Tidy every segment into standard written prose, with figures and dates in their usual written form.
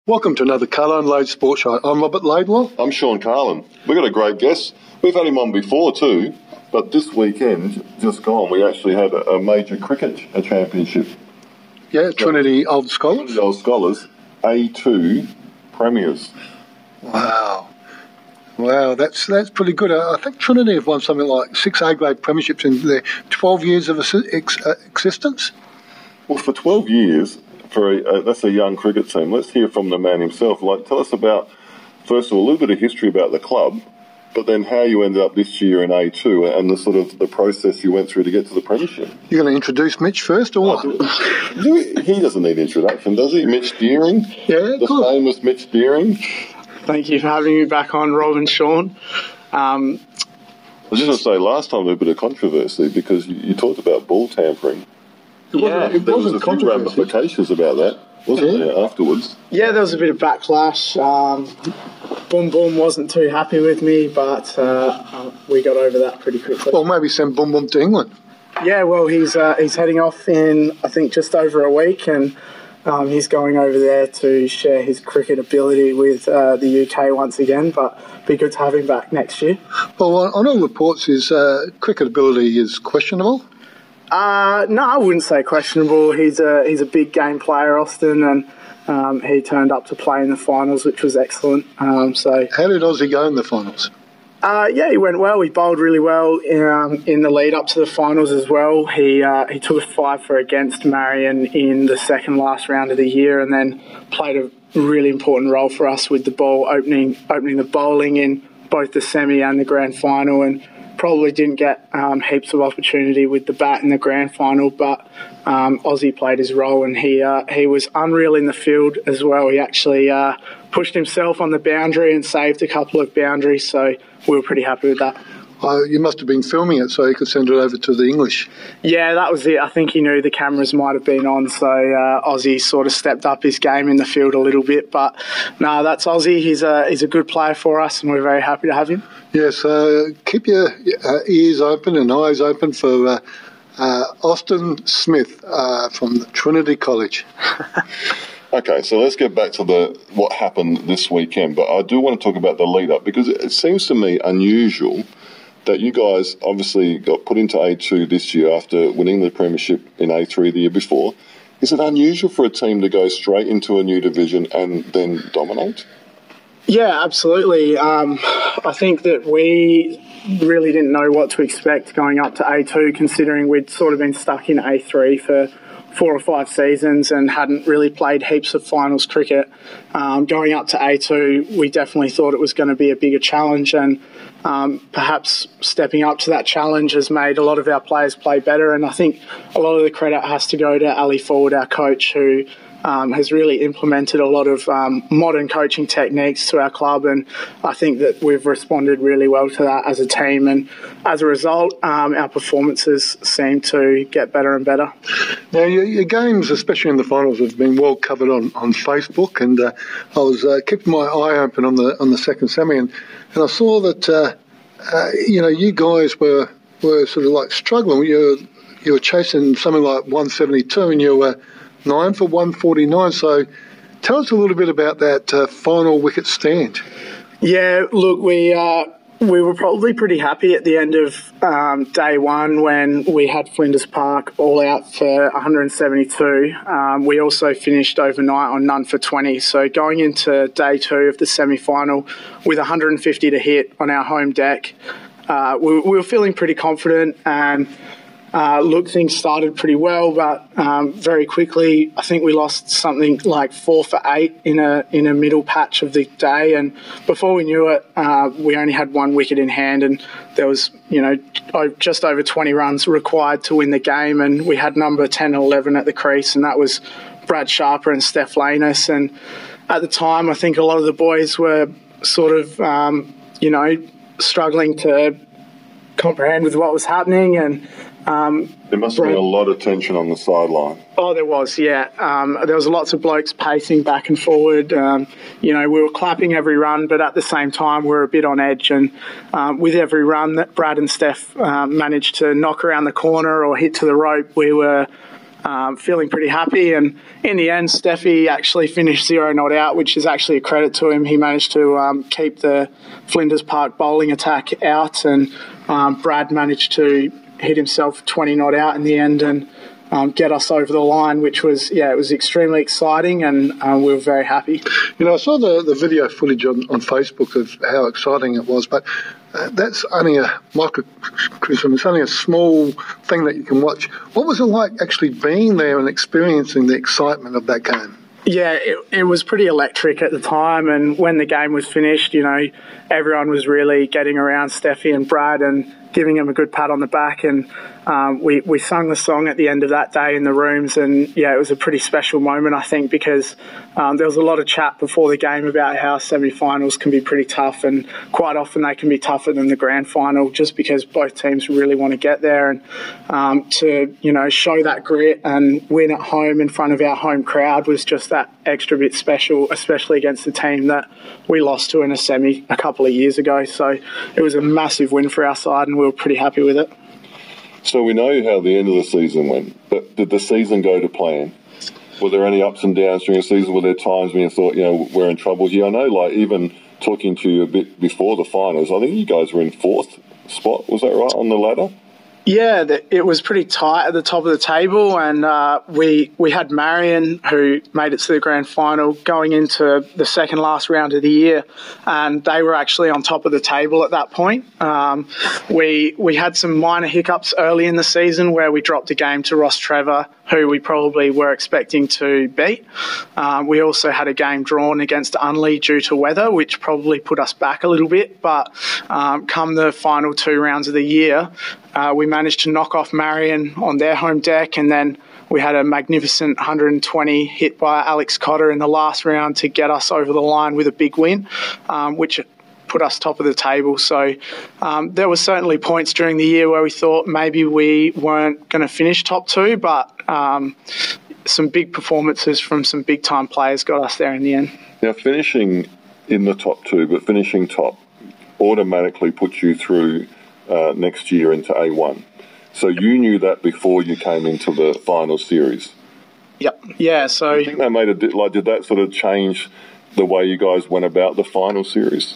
Welcome to another Carlo and Lade Sports Show. I'm Robert Laidlaw. I'm Sean Carlin. We've got a great guest. We've had him on before too, but this weekend, just gone, we actually had a major cricket championship. Yeah, Trinity Old Scholars. Trinity Old Scholars, A2 premiers. Wow, that's pretty good. I think Trinity have won something like 6 A-grade premierships in their 12 years of existence. Well, for 12 years, that's a young cricket team. Let's hear from the man himself. Tell us about, first of all, a little bit of history about the club, but then how you ended up this year in A2 and the process you went through to get to the premiership. You're going to introduce Mitch first, or what? He doesn't need introduction, does he? Mitch Deering? Yeah, the famous Mitch Deering. Thank you for having me back on, Rob and Sean. I was just going to say, last time there was a bit of controversy because you talked about ball tampering. It wasn't a few ramifications about that, wasn't there, afterwards? Yeah, there was a bit of backlash. Boom Boom wasn't too happy with me, but we got over that pretty quickly. Well, maybe send Boom Boom to England. Yeah, well, he's heading off in, I think, just over a week, and he's going over there to share his cricket ability with the UK once again, but be good to have him back next year. Well, on all reports, his cricket ability is questionable. No, I wouldn't say questionable. He's a big game player, Austin, and he turned up to play in the finals, which was excellent. So how did Aussie go in the finals? Yeah, he went well. He bowled really well in the lead up to the finals as well. He took a 5 for against Marion in the second last round of the year, and then played a really important role for us with the ball opening the bowling in both the semi and the grand final, and probably didn't get heaps of opportunity with the bat in the grand final, but Aussie played his role, and he was unreal in the field as well. He actually pushed himself on the boundary and saved a couple of boundaries, so we were pretty happy with that. You must have been filming it so you could send it over to the English. Yeah, that was it. I think he knew the cameras might have been on, so Aussie sort of stepped up his game in the field a little bit. But no, that's Aussie. He's a good player for us, and we're very happy to have him. Yes, keep your ears open and eyes open for Austin Smith from Trinity College. Okay, so let's get back to what happened this weekend. But I do want to talk about the lead-up, because it seems to me unusual that you guys obviously got put into A2 this year after winning the premiership in A3 the year before. Is it unusual for a team to go straight into a new division and then dominate? Yeah, absolutely. I think that we really didn't know what to expect going up to A2, considering we'd sort of been stuck in A3 for 4 or 5 seasons and hadn't really played heaps of finals cricket. Going up to A2, we definitely thought it was going to be a bigger challenge, and perhaps stepping up to that challenge has made a lot of our players play better. And I think a lot of the credit has to go to Ali Ford, our coach, who has really implemented a lot of modern coaching techniques to our club, and I think that we've responded really well to that as a team, and as a result our performances seem to get better and better. Now your games, especially in the finals, have been well covered on Facebook, and I was keeping my eye open on the second semi, and I saw that you guys were sort of like struggling. You were chasing something like 172 and you were 9 for 149. So tell us a little bit about that final wicket stand. Yeah, look, we were probably pretty happy at the end of day one when we had Flinders Park all out for 172. We also finished overnight on none for 20. So going into day 2 of the semi-final with 150 to hit on our home deck, we were feeling pretty confident, and things started pretty well, but very quickly I think we lost something like 4 for 8 in a middle patch of the day, and before we knew it we only had 1 wicket in hand, and there was just over 20 runs required to win the game, and we had number 10 and 11 at the crease, and that was Brad Sharper and Steph Lanus. And at the time I think a lot of the boys were sort of struggling to comprehend with what was happening, and there must have been a lot of tension on the sideline. Oh, there was, yeah. There was lots of blokes pacing back and forward. We were clapping every run, but at the same time, we were a bit on edge. And with every run that Brad and Steph managed to knock around the corner or hit to the rope, we were feeling pretty happy. And in the end, Steffi actually finished 0 not out, which is actually a credit to him. He managed to keep the Flinders Park bowling attack out, and Brad managed to hit himself 20 not out in the end and get us over the line, which was, it was extremely exciting, and we were very happy. I saw the video footage on Facebook of how exciting it was, but that's only a microcosm. It's only a small thing that you can watch. What was it like actually being there and experiencing the excitement of that game? Yeah, it was pretty electric at the time, and when the game was finished, everyone was really getting around Steffi and Brad and giving them a good pat on the back, and we sung the song at the end of that day in the rooms, and it was a pretty special moment, I think, because there was a lot of chat before the game about how semi-finals can be pretty tough, and quite often they can be tougher than the grand final, just because both teams really want to get there, and to show that grit and win at home in front of our home crowd was just that extra bit special, especially against the team that we lost to in a semi a couple of years ago. So it was a massive win for our side, and we were pretty happy with it. So we know how the end of the season went, but did the season go to plan? Were there any ups and downs during the season? Were there times when you thought, we're in trouble here? I know, even talking to you a bit before the finals, I think you guys were in 4th spot. Was that right, on the ladder? Yeah, it was pretty tight at the top of the table, and we had Marion, who made it to the grand final, going into the second last round of the year, and they were actually on top of the table at that point. We had some minor hiccups early in the season where we dropped a game to Ross Trevor, who we probably were expecting to beat. We also had a game drawn against Unley due to weather, which probably put us back a little bit, but come the final 2 rounds of the year, we managed to knock off Marion on their home deck, and then we had a magnificent 120 hit by Alex Cotter in the last round to get us over the line with a big win, which put us top of the table. So there were certainly points during the year where we thought maybe we weren't going to finish top 2, but some big performances from some big-time players got us there in the end. Now, finishing in the top 2, but finishing top, automatically puts you through next year into A1. So you knew that before you came into the final series. Yep. Yeah. So I think that made did that sort of change the way you guys went about the final series?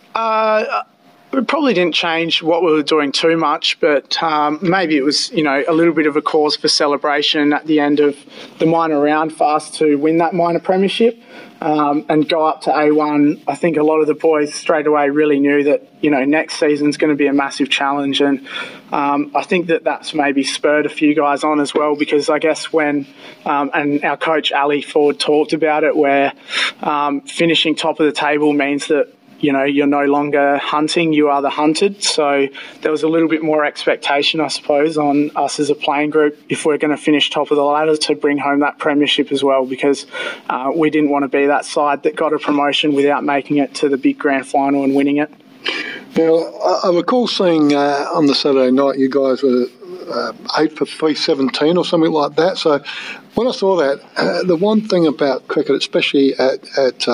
It probably didn't change what we were doing too much, but maybe it was, a little bit of a cause for celebration at the end of the minor round for us to win that minor premiership and go up to A1. I think a lot of the boys straight away really knew that, next season's going to be a massive challenge, and I think that's maybe spurred a few guys on as well, because I guess when, and our coach Ali Ford talked about it, where finishing top of the table means that you're no longer hunting, you are the hunted. So there was a little bit more expectation, I suppose, on us as a playing group if we're going to finish top of the ladder to bring home that premiership as well, because we didn't want to be that side that got a promotion without making it to the big grand final and winning it. Now, I recall seeing on the Saturday night you guys were 8 for 317 or something like that. So when I saw that, the one thing about cricket, especially at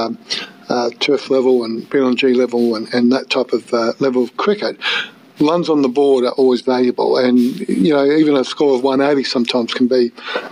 turf level and BLNG level and that type of level of cricket, runs on the board are always valuable, and even a score of 180 sometimes can be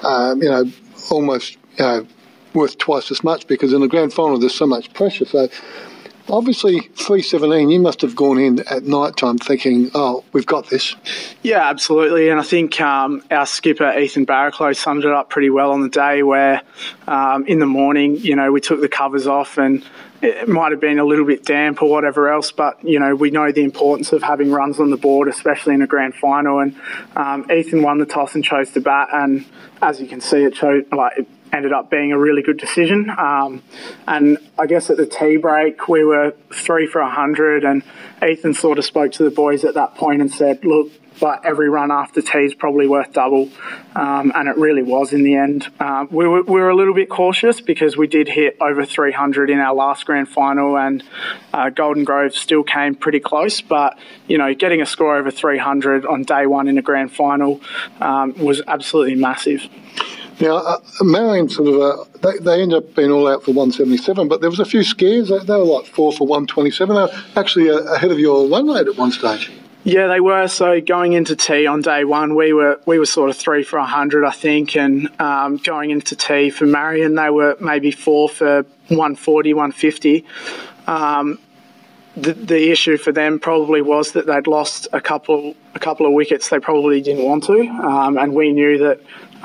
almost worth twice as much, because in the grand final there's so much pressure. So obviously 317, you must have gone in at night time thinking, we've got this. Yeah, absolutely. And I think our skipper Ethan Barraclough summed it up pretty well on the day, where in the morning we took the covers off, and it might have been a little bit damp or whatever else, but we know the importance of having runs on the board, especially in a grand final. And Ethan won the toss and chose to bat, and as you can see, it ended up being a really good decision. And I guess at the tea break, we were 3 for 100, and Ethan sort of spoke to the boys at that point and said, look, but every run after tea is probably worth double, and it really was in the end. We were a little bit cautious because we did hit over 300 in our last grand final, and Golden Grove still came pretty close, but getting a score over 300 on day one in a grand final was absolutely massive. Now, Marion they ended up being all out for 177, but there was a few scares. They were like 4 for 127. They were actually ahead of your run rate at one stage. Yeah, they were. So going into tee on day one, we were sort of 3 for 100, I think, and going into tee for Marion, they were maybe 4 for 140, 150. The issue for them probably was that they'd lost a couple of wickets they probably didn't want to, and we knew that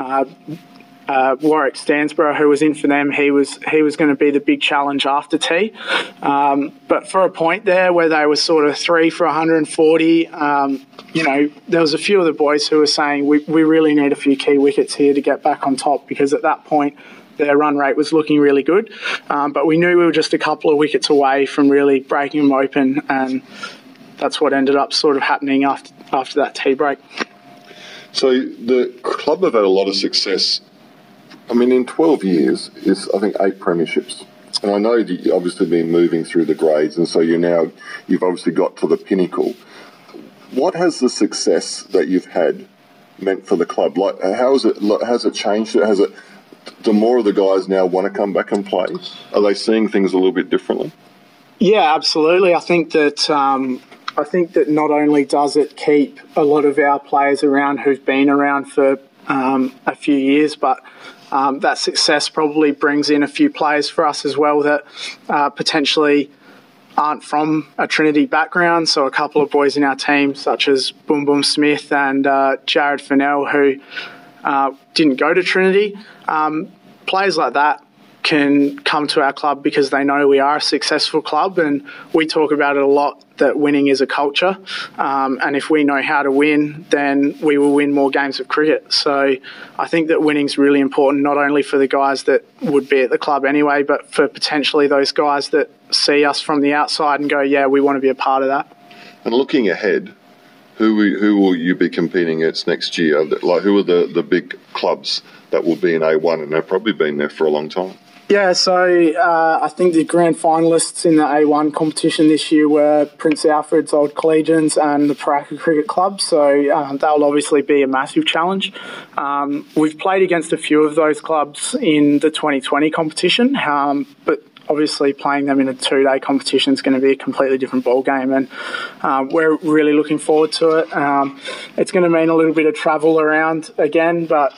Warwick Stansborough, who was in for them, he was going to be the big challenge after tee. But for a point there where they were sort of 3 for 140, there was a few of the boys who were saying we really need a few key wickets here to get back on top, because at that point their run rate was looking really good. But we knew we were just a couple of wickets away from really breaking them open, and that's what ended up sort of happening after that tee break. So the club have had a lot of success. I mean, in 12 years, is I think 8 premierships. And I know that you've obviously been moving through the grades, and so you've obviously got to the pinnacle. What has the success that you've had meant for the club? Like, has it changed? Do more of the guys now want to come back and play? Are they seeing things a little bit differently? Yeah, absolutely. I think that not only does it keep a lot of our players around who've been around for a few years, but that success probably brings in a few players for us as well that potentially aren't from a Trinity background. So a couple of boys in our team, such as Boom Boom Smith and Jared Fennell, who didn't go to Trinity. Players like that can come to our club because they know we are a successful club, and we talk about it a lot that winning is a culture, and if we know how to win, then we will win more games of cricket. So I think that winning's really important, not only for the guys that would be at the club anyway, but for potentially those guys that see us from the outside and go, yeah, we want to be a part of that. And looking ahead, who will you be competing against next year? Like, who are the big clubs that will be in A1, and they've probably been there for a long time? Yeah, so I think the grand finalists in the A1 competition this year were Prince Alfred's Old Collegians and the Paraka Cricket Club, so they'll obviously be a massive challenge. We've played against a few of those clubs in the 2020 competition, but obviously playing them in a 2-day competition is going to be a completely different ball game, and we're really looking forward to it. It's going to mean a little bit of travel around again, but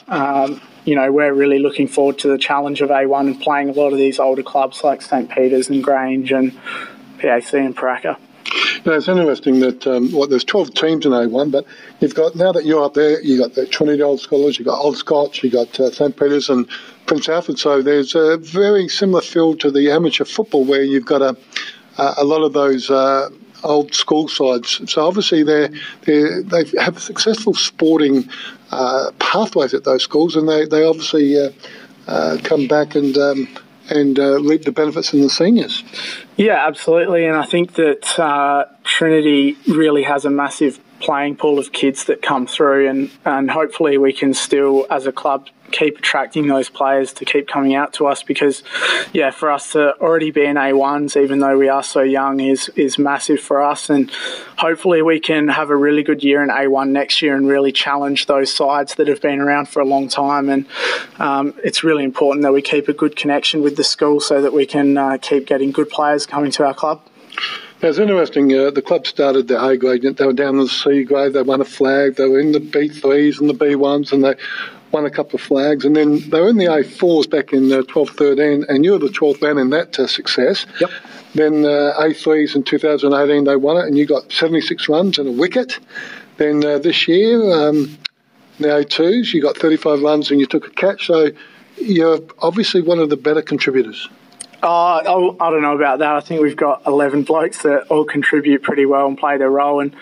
we're really looking forward to the challenge of A1 and playing a lot of these older clubs like St Peters and Grange and PAC and Paraka. It's interesting that there's 12 teams in A1, but you've got, now that you're up there, you've got the Trinity Old Scholars, you've got Old Scots, you've got St Peters and Prince Alfred. So there's a very similar feel to the amateur football where you've got a lot of those old school sides. So obviously they have successful sporting pathways at those schools, and they obviously come back and reap the benefits in the seniors. Yeah, absolutely. And I think that Trinity really has a massive playing pool of kids that come through, and hopefully we can still, as a club, keep attracting those players to keep coming out to us, because, yeah, for us to already be in A1s, even though we are so young, is massive for us. And hopefully we can have a really good year in A1 next year and really challenge those sides that have been around for a long time. And it's really important that we keep a good connection with the school so that we can keep getting good players coming to our club. It's interesting, the club started the A grade, they were down in the C grade, they won a flag, they were in the B3s and the B1s, and they won a couple of flags, and then they were in the A4s back in 12-13, and you were the 12th man in that success. Yep. Then A3s in 2018, they won it, and you got 76 runs and a wicket. Then this year, the A2s, you got 35 runs and you took a catch, so you're obviously one of the better contributors. I don't know about that. I think we've got 11 blokes that all contribute pretty well and play their role. And,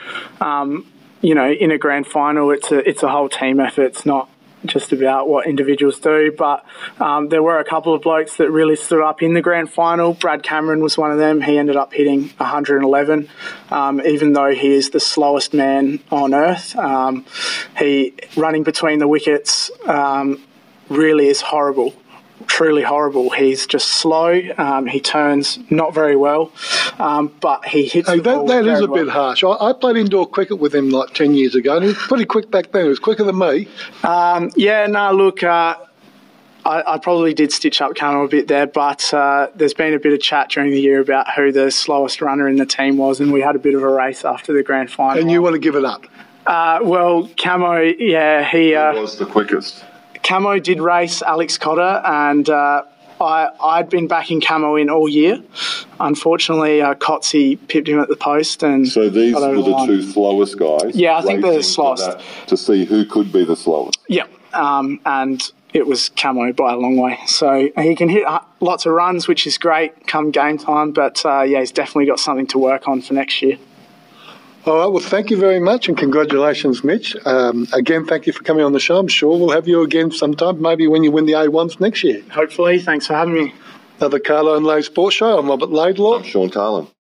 in a grand final, it's a whole team effort. It's not just about what individuals do. But there were a couple of blokes that really stood up in the grand final. Brad Cameron was one of them. He ended up hitting 111, even though he is the slowest man on earth. He running between the wickets really is horrible. Truly horrible. He's just slow. He turns not very well, but he hits the ball that is a well. bit harsh. I played indoor cricket with him like 10 years ago, and he was pretty quick back then. He was quicker than me. I probably did stitch up Camo a bit there, but there's been a bit of chat during the year about who the slowest runner in the team was, and we had a bit of a race after the grand final. And you want to give it up? Well, Camo, yeah, Who was the quickest? Camo did race Alex Cotter, and I'd been backing Camo in all year. Unfortunately, Cotsy pipped him at the post. And so these were the two slowest guys? Yeah, I think they're the slowest. To see who could be the slowest? Yeah, and it was Camo by a long way. So he can hit lots of runs, which is great come game time, but he's definitely got something to work on for next year. All right, well, thank you very much and congratulations, Mitch. Again, thank you for coming on the show. I'm sure we'll have you again sometime, maybe when you win the A1s next year. Hopefully. Thanks for having me. Another Carlo and Lay Sports Show. I'm Robert Laidlaw. I'm Sean Carlin.